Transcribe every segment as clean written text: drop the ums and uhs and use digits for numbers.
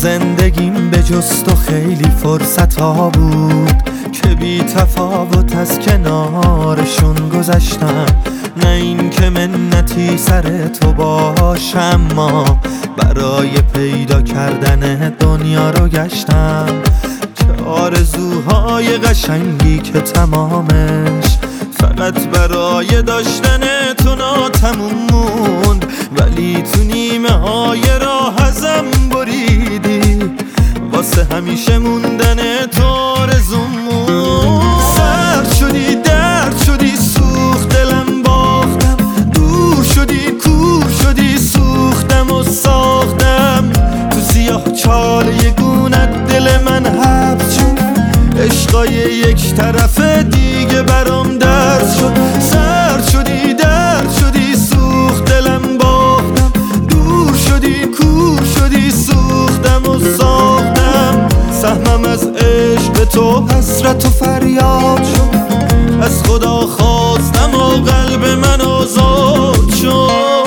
زندگیم به جز تو خیلی فرصت ها بود که بی تفاوت از کنارشون گذشتم. نه این که منتی سر تو باشم، ما برای پیدا کردن دنیا رو گشتم. چه آرزوهای قشنگی که تمامش فقط برای داشتن تو ناتموم موند، ولی تو نیمه های راه ازم بریدی، واسه همیشه موندن تو آرزوم موند. سرد شدی، درد شدی، سوخت دلم باختم، دور شدی، کور شدی، سوختم و ساختم. تو سیاه چال یگونت دل من حبس شد، عشقای یک طرفه دیگه برام درس شد. سرد شدی، درد شدی، سوخت دلم باختم، دور شدی، کور شدی، سوختم و ساختم. سهمم از عشق تو حسرت و فریاد شد، از خدا خواستم و قلب من آزاد شد.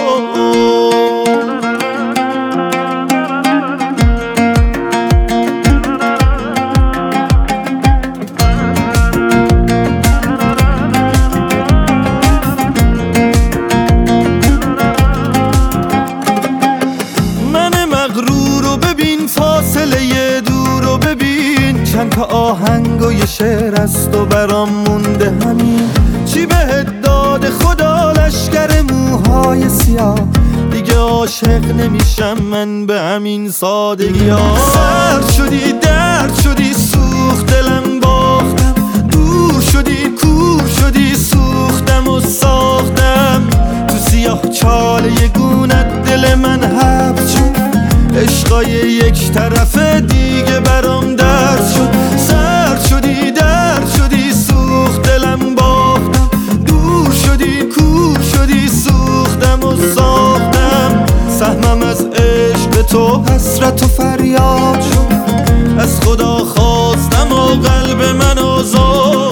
فاصله دور رو ببین، چند تا آهنگ و یه شعر از تو برام مونده. همین چی بهت داده خدا لشکر موهای سیاه، دیگه عاشق نمیشم من به همین سادگی ها. سرد شدی، درد شدی، سوخت دلم باختم، دور شدی، کور شدی، سوختم و ساختم. تو سیاه چال یگونت دل من حبس شد، عشقای یک طرفه دیگه برام درس شد. سرد شدی، درد شدی، سوخت دلم باختم، دور شدی، کور شدی، سوختم و ساختم. سهمم از عشق تو حسرت و فریاد شد، از خدا خواستم و قلب من آزاد